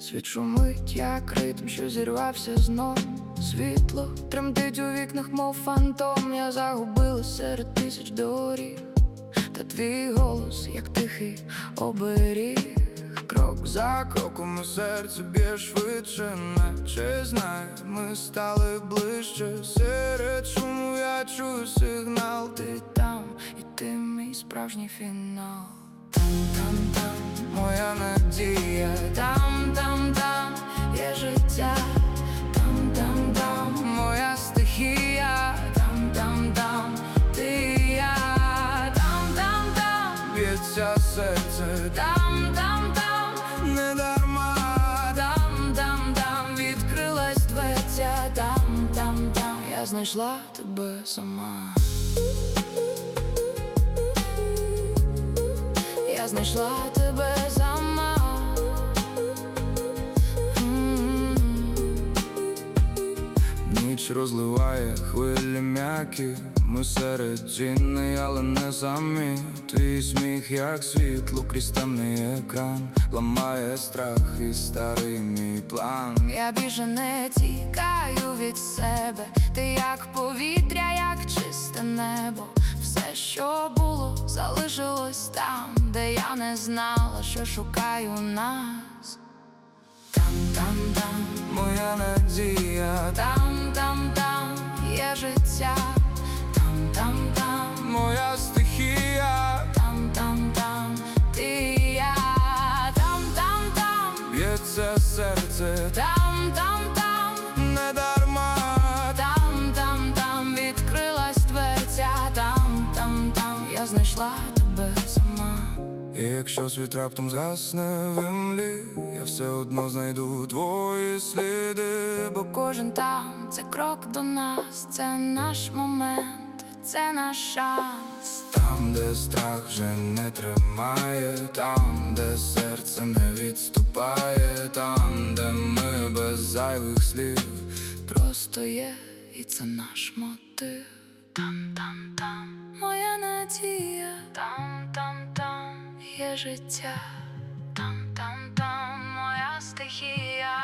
Світ шумить, як ритм, що зірвався знов. Світло тремтить у вікнах, мов фантом. Я загубилась серед тисяч доріг, та твій голос, як тихий оберіг. Крок за кроком у серці б'є швидше, наче знає, ми стали ближче. Серед шуму я чую сигнал. Ти там, і ти мій справжній фінал. Там, моя надія. Там, є життя. Там, моя стихія. Там, ти і я. Там, б'ється серце. Там, не дарма. Там, відкрилась дверця. Там, я знайшла тебе сама. Я знайшла тебе сама. Ніч розливає хвилі м'які. Ми серед тіней, але не самі. Твій сміх, як світло крізь темний екран, ламає страх і старий мій план. Я більше не тікаю від себе. Ти як повітря, як чисте небо. Все, що було, залишилось там, де я не знала, що шукаю нас. Там, моя надія. Там, є життя. Там, моя стихія. Там, ти і я. Там, б'ється серце. Там, не дарма. Там, відкрилась дверця. Там, я знайшла тебе сама. І якщо світ раптом згасне в імлі, я все одно знайду твої сліди. Бо кожен там – це крок до нас, це наш момент, це наш шанс. Там, де страх вже не тримає, там, де серце не відступає, там, де ми без зайвих слів просто є, і це наш мотив. Там, моя надія. Там, є життя. Там, моя стихія.